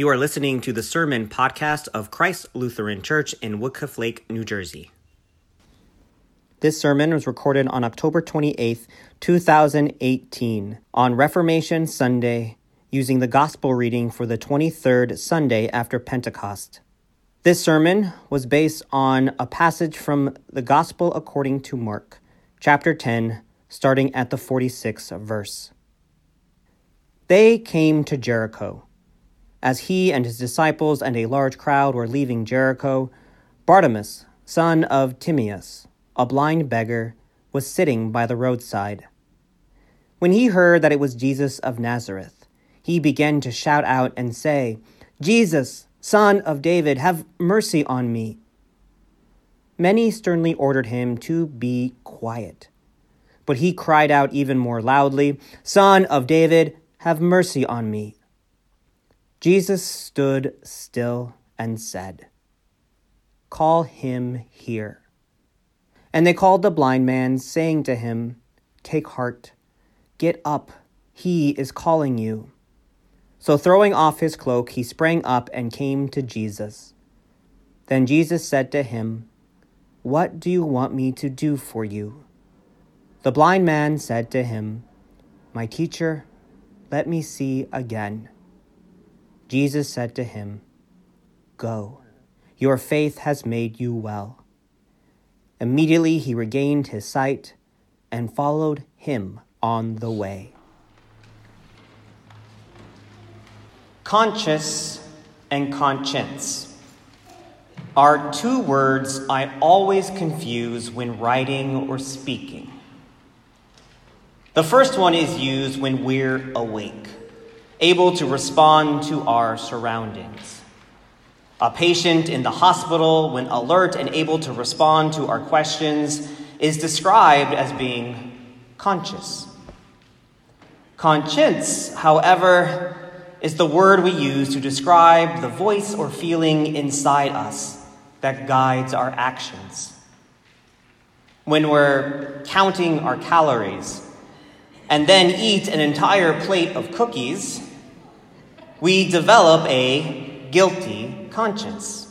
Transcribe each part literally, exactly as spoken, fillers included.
are listening to the sermon podcast of Christ Lutheran Church in Woodcliff Lake, New Jersey. This sermon was recorded on October twenty-eighth, two thousand eighteen, on Reformation Sunday, using the Gospel reading for the twenty-third Sunday after Pentecost. This sermon was based on a passage from the Gospel according to Mark, chapter ten, starting at the forty-sixth verse. They came to Jericho. As he and his disciples and a large crowd were leaving Jericho, Bartimaeus, son of Timaeus, a blind beggar, was sitting by the roadside. When he heard that it was Jesus of Nazareth, he began to shout out and say, "Jesus, Son of David, have mercy on me." Many sternly ordered him to be quiet, but he cried out even more loudly, "Son of David, have mercy on me." Jesus stood still and said, "Call him here." And they called the blind man, saying to him, "Take heart, get up, he is calling you." So throwing off his cloak, he sprang up and came to Jesus. Then Jesus said to him, "What do you want me to do for you?" The blind man said to him, "My teacher, let me see again." Jesus said to him, "Go, your faith has made you well." Immediately he regained his sight and followed him on the way. Conscious and conscience are two words I always confuse when writing or speaking. The first one is used when we're awake, able to respond to our surroundings. A patient in the hospital, when alert and able to respond to our questions, is described as being conscious. Conscience, however, is the word we use to describe the voice or feeling inside us that guides our actions. When we're counting our calories and then eat an entire plate of cookies, we develop a guilty conscience.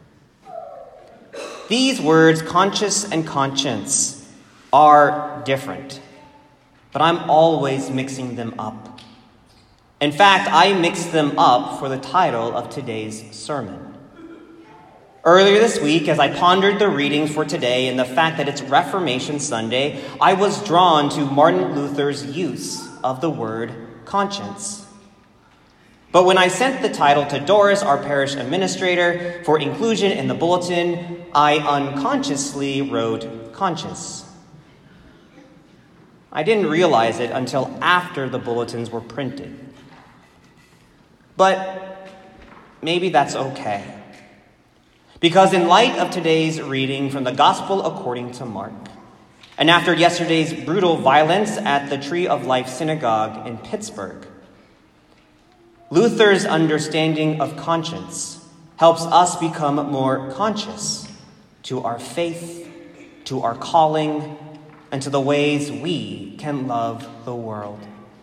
These words, conscious and conscience, are different, but I'm always mixing them up. In fact, I mixed them up for the title of today's sermon. Earlier this week, as I pondered the readings for today and the fact that it's Reformation Sunday, I was drawn to Martin Luther's use of the word conscience. But when I sent the title to Doris, our parish administrator, for inclusion in the bulletin, I unconsciously wrote conscience. I didn't realize it until after the bulletins were printed. But maybe that's okay. Because in light of today's reading from the Gospel according to Mark, and after yesterday's brutal violence at the Tree of Life Synagogue in Pittsburgh, Luther's understanding of conscience helps us become more conscious to our faith, to our calling, and to the ways we can love the world.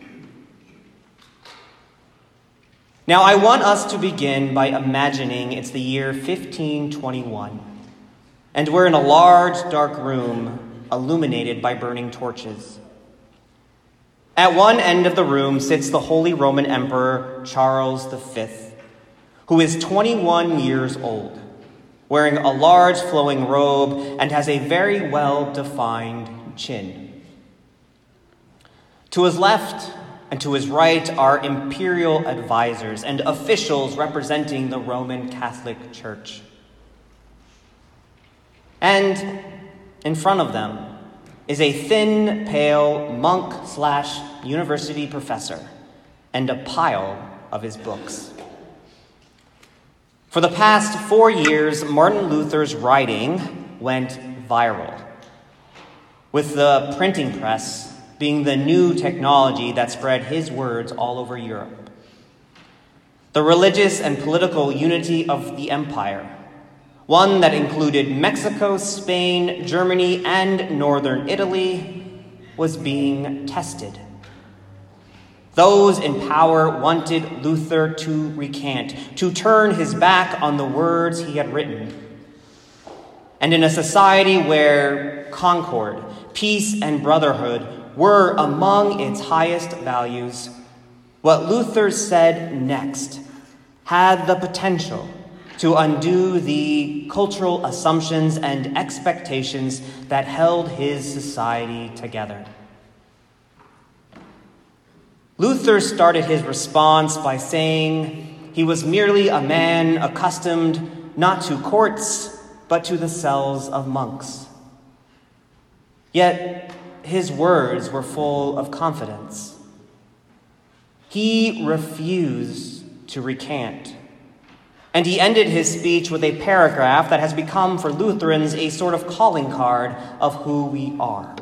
Now, I want us to begin by imagining it's the year fifteen twenty-one, and we're in a large, dark room illuminated by burning torches. At one end of the room sits the Holy Roman Emperor Charles the Fifth, who is twenty-one years old, wearing a large flowing robe and has a very well-defined chin. To his left and to his right are imperial advisors and officials representing the Roman Catholic Church. And in front of them is a thin, pale monk slash university professor and a pile of his books. For the past four years, Martin Luther's writing went viral, with the printing press being the new technology that spread his words all over Europe. The religious and political unity of the empire, one that included Mexico, Spain, Germany, and northern Italy, was being tested. Those in power wanted Luther to recant, to turn his back on the words he had written. And in a society where concord, peace, and brotherhood were among its highest values, what Luther said next had the potential to undo the cultural assumptions and expectations that held his society together. Luther started his response by saying he was merely a man accustomed not to courts, but to the cells of monks. Yet his words were full of confidence. He refused to recant. And he ended his speech with a paragraph that has become for Lutherans a sort of calling card of who we are.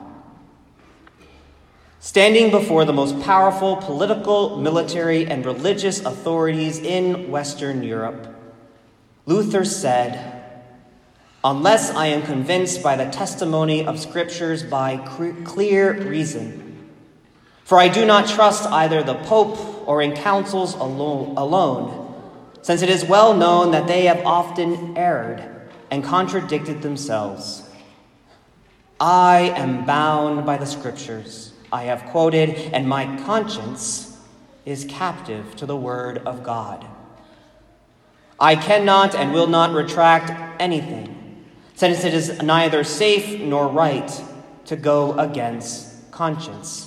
Standing before the most powerful political, military, and religious authorities in Western Europe, Luther said, "Unless I am convinced by the testimony of Scriptures by clear reason, for I do not trust either the Pope or in councils alone, since it is well known that they have often erred and contradicted themselves. I am bound by the Scriptures I have quoted, and my conscience is captive to the word of God. I cannot and will not retract anything, since it is neither safe nor right to go against conscience."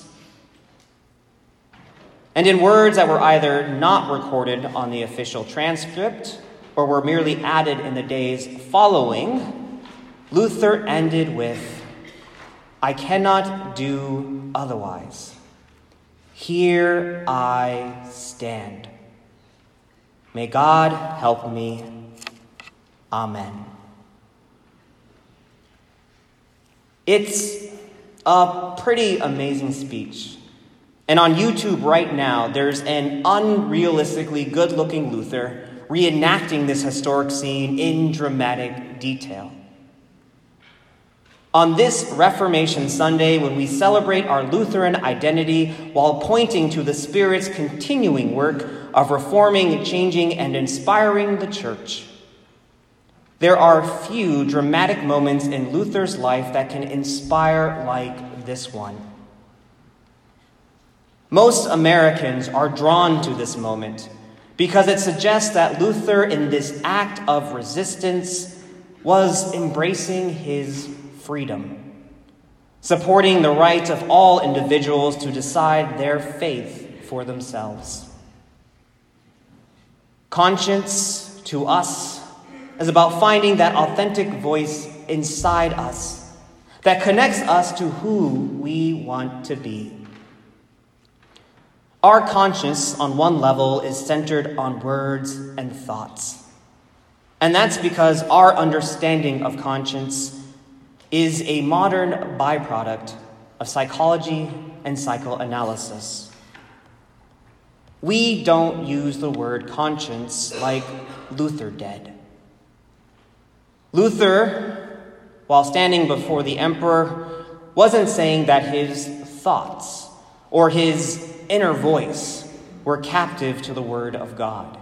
And in words that were either not recorded on the official transcript or were merely added in the days following, Luther ended with, "I cannot do otherwise. Here I stand. May God help me. Amen." It's a pretty amazing speech. And on YouTube right now, there's an unrealistically good-looking Luther reenacting this historic scene in dramatic detail. On this Reformation Sunday, when we celebrate our Lutheran identity while pointing to the Spirit's continuing work of reforming, changing, and inspiring the church, there are few dramatic moments in Luther's life that can inspire like this one. Most Americans are drawn to this moment because it suggests that Luther, in this act of resistance, was embracing his freedom, supporting the right of all individuals to decide their faith for themselves. Conscience, to us, is about finding that authentic voice inside us that connects us to who we want to be. Our conscience, on one level, is centered on words and thoughts. And that's because our understanding of conscience is a modern byproduct of psychology and psychoanalysis. We don't use the word conscience like Luther did. Luther, while standing before the emperor, wasn't saying that his thoughts or his inner voice were captive to the word of God.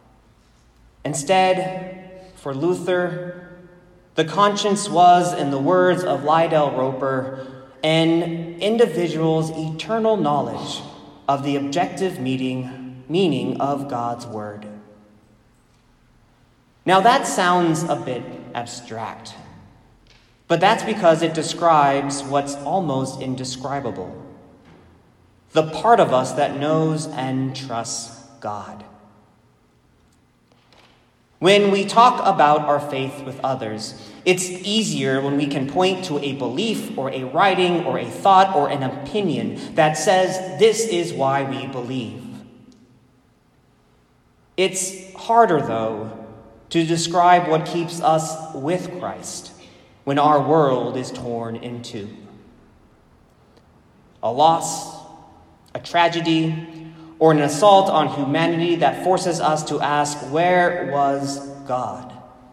Instead, for Luther, the conscience was, in the words of Lydell Roper, an individual's eternal knowledge of the objective meaning, meaning of God's word. Now that sounds a bit abstract, but that's because it describes what's almost indescribable: the part of us that knows and trusts God. When we talk about our faith with others, it's easier when we can point to a belief or a writing or a thought or an opinion that says this is why we believe. It's harder, though, to describe what keeps us with Christ when our world is torn in two. A loss, a tragedy, or an assault on humanity that forces us to ask, where was God?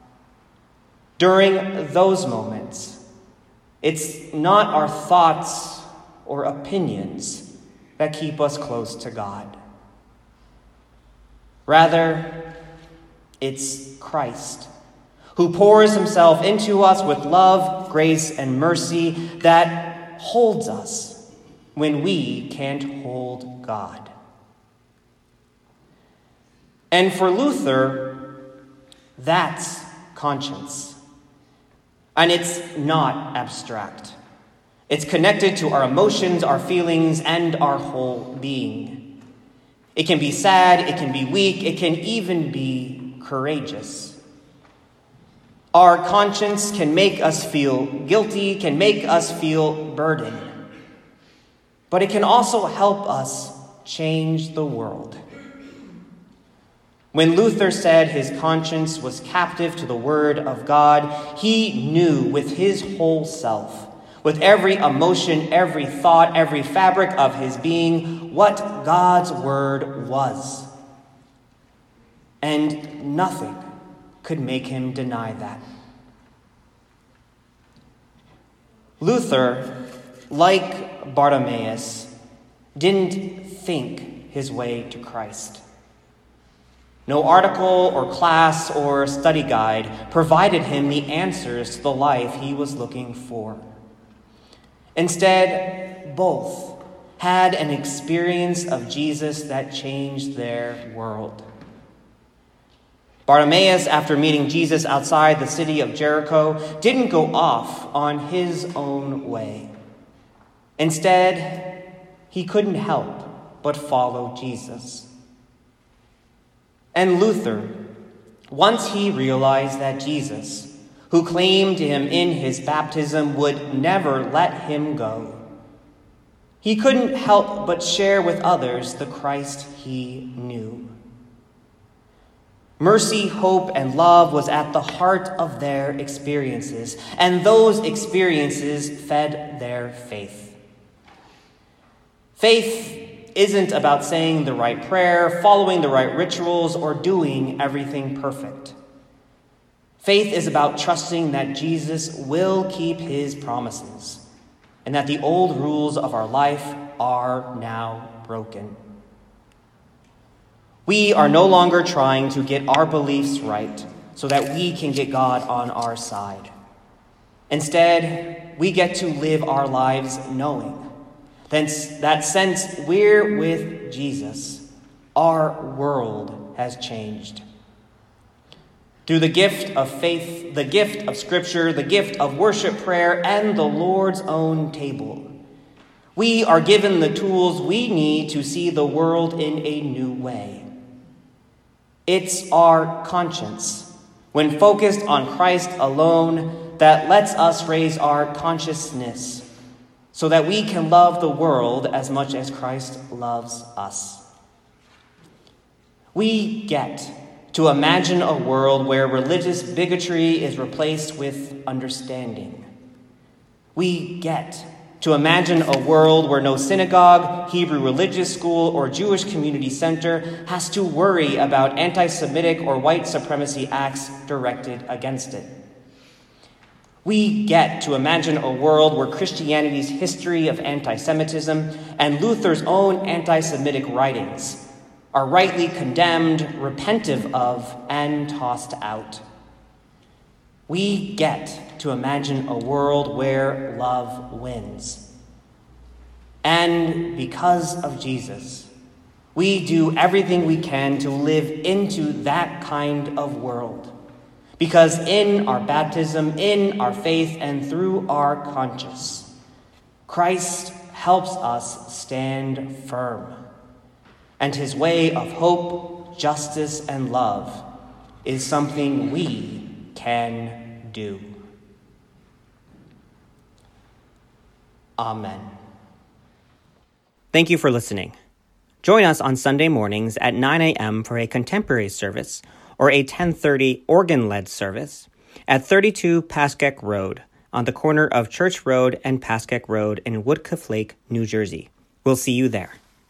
During those moments, it's not our thoughts or opinions that keep us close to God. Rather, it's Christ who pours himself into us with love, grace, and mercy that holds us when we can't hold God. And for Luther, that's conscience. And it's not abstract. It's connected to our emotions, our feelings, and our whole being. It can be sad, it can be weak, it can even be courageous. Our conscience can make us feel guilty, can make us feel burdened. But it can also help us change the world. When Luther said his conscience was captive to the word of God, he knew with his whole self, with every emotion, every thought, every fabric of his being, what God's word was. And nothing could make him deny that. Luther, like Bartimaeus, didn't think his way to Christ. No article or class or study guide provided him the answers to the life he was looking for. Instead, both had an experience of Jesus that changed their world. Bartimaeus, after meeting Jesus outside the city of Jericho, didn't go off on his own way. Instead, he couldn't help but follow Jesus. And Luther, once he realized that Jesus, who claimed him in his baptism, would never let him go, he couldn't help but share with others the Christ he knew. Mercy, hope, and love was at the heart of their experiences, and those experiences fed their faith. Faith isn't about saying the right prayer, following the right rituals, or doing everything perfect. Faith is about trusting that Jesus will keep his promises and that the old rules of our life are now broken. We are no longer trying to get our beliefs right so that we can get God on our side. Instead, we get to live our lives knowing that since we're with Jesus, our world has changed. Through the gift of faith, the gift of Scripture, the gift of worship, prayer, and the Lord's own table, we are given the tools we need to see the world in a new way. It's our conscience, when focused on Christ alone, that lets us raise our consciousness so that we can love the world as much as Christ loves us. We get to imagine a world where religious bigotry is replaced with understanding. We get to imagine a world where no synagogue, Hebrew religious school, or Jewish community center has to worry about anti-Semitic or white supremacy acts directed against it. We get to imagine a world where Christianity's history of anti-Semitism and Luther's own anti-Semitic writings are rightly condemned, repentive of, and tossed out. We get to imagine a world where love wins. And because of Jesus, we do everything we can to live into that kind of world. Because in our baptism, in our faith, and through our conscience, Christ helps us stand firm. And his way of hope, justice, and love is something we can do. Amen. Thank you for listening. Join us on Sunday mornings at nine a.m. for a contemporary service or a ten thirty organ-led service at thirty-two Pascack Road on the corner of Church Road and Pascack Road in Woodcliff Lake, New Jersey. We'll see you there.